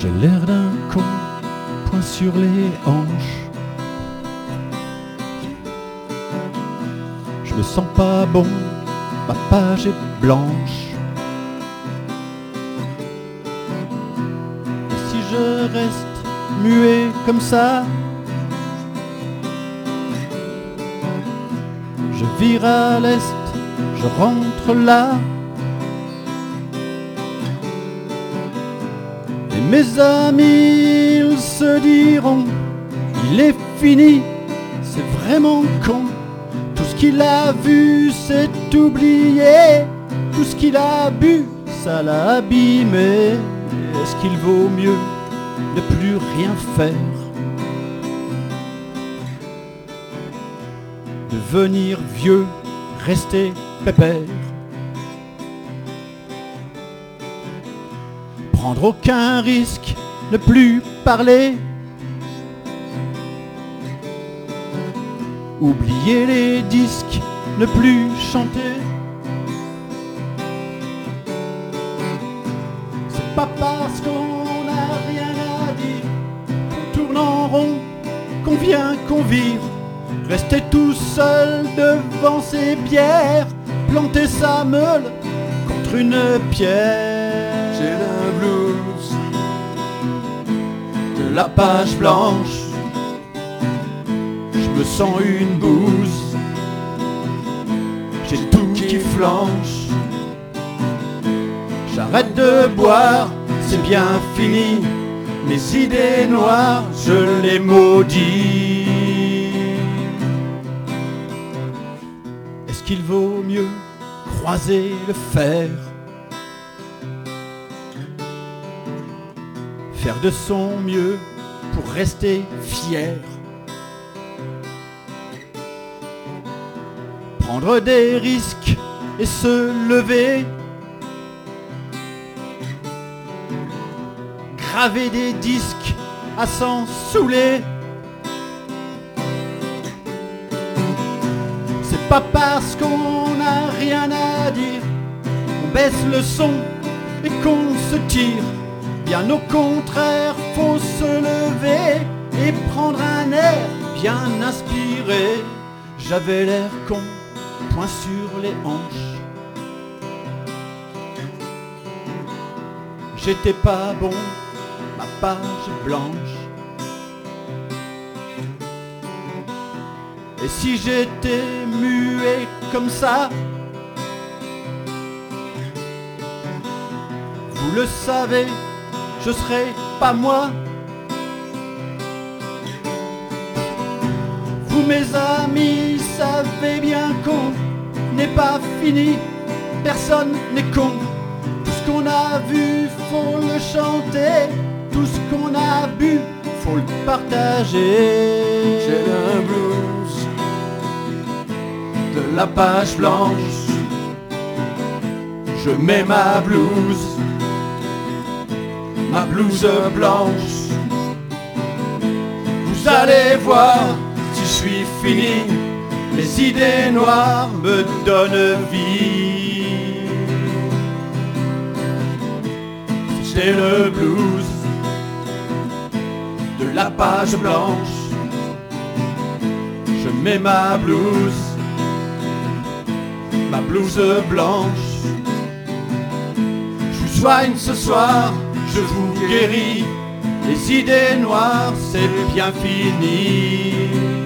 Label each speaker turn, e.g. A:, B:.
A: J'ai l'air d'un con, poing sur les hanches. Je me sens pas bon, ma page est blanche. Et si je reste muet comme ça, je vire à l'est, je rentre là. Et mes amis, ils se diront, il est fini, c'est vraiment con. Tout ce qu'il a vu, c'est oublié. Tout ce qu'il a bu, ça l'a abîmé. Est-ce qu'il vaut mieux ne plus rien faire, devenir vieux, rester pépère, prendre aucun risque, ne plus parler, oublier les disques, ne plus chanter? C'est pas parce qu'on n'a rien à dire qu'on tourne en rond, qu'on vient qu'on vire. Rester tout seul devant ses bières, planter sa meule contre une pierre.
B: J'ai le blues
A: De la page blanche, je me sens une bouse. J'ai tout qui flanche. J'arrête de boire, c'est bien fini. Mes idées noires, je les maudis. Est-ce qu'il vaut mieux croiser le fer, faire de son mieux pour rester fier, prendre des risques et se lever, graver des disques à s'en saouler? C'est pas parce qu'on n'a rien à dire qu'on baisse le son et qu'on se tire. Bien au contraire, faut se lever et prendre un air bien inspiré. J'avais l'air con, poing sur les hanches. J'étais pas bon, ma page blanche. Et si j'étais muet comme ça, vous le savez, je serais pas moi. Vous mes amis savez bien qu'on n'est pas fini, personne n'est con. Tout ce qu'on a vu, faut le chanter. Tout ce qu'on a bu, faut le partager.
B: J'ai le blues de la page blanche.
A: Je mets ma blouse blanche. Vous allez voir, si je suis fini, les idées noires me donnent vie. J'ai le blues de la page blanche. Je mets ma blouse blanche. Je vous soigne ce soir, je vous guéris. Les idées noires, c'est bien fini.